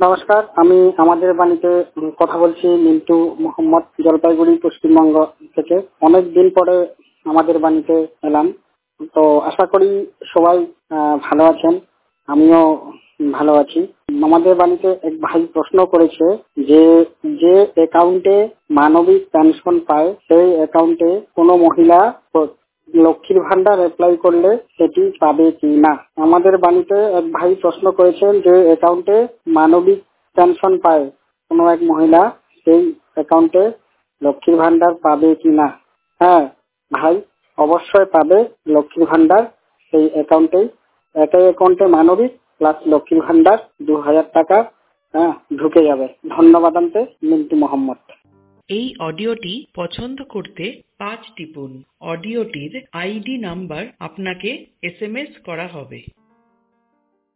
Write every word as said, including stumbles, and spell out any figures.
নমস্কার, আমি আমাদের বাণীতে কথা বলছি মিন্টু মোহাম্মদ, জলপাইগুড়ি, পশ্চিমবঙ্গ থেকে। অনেক দিন পরে আমাদের বাণীতে এলাম, তো আশা করি সবাই আহ, ভালো আছেন, আমিও ভালো আছি। আমাদের বাণীতে এক ভাই প্রশ্ন করেছে যে যে অ্যাকাউন্টে মানবিক পেনশন পায় সেই অ্যাকাউন্টে কোনো মহিলা লক্ষ্মীর ভান্ডার অ্যাপ্লাই করলে সেটি পাবে কি না। আমাদের বাণীতে এক ভাই প্রশ্ন করেছেন যে অ্যাকাউন্টে মানবিক পেনশন পায় কোনো এক মহিলা, সেই অ্যাকাউন্টে লক্ষ্মীর ভান্ডার পাবে কি না। হ্যাঁ ভাই, অবশ্যই পাবে লক্ষ্মীর ভান্ডার। সেই অ্যাকাউন্টে একই অ্যাকাউন্টে মানবিক প্লাস লক্ষ্মীর ভান্ডার দু হাজার টাকা হ্যাঁ ঢুকে যাবে। ধন্যবাদ। আনতে মিন্টু মোহাম্মদ। এই অডিওটি পছন্দ করতে পাঁচ টিপুন। অডিওটির আইডি নাম্বার আপনাকে এস এম এস করা হবে।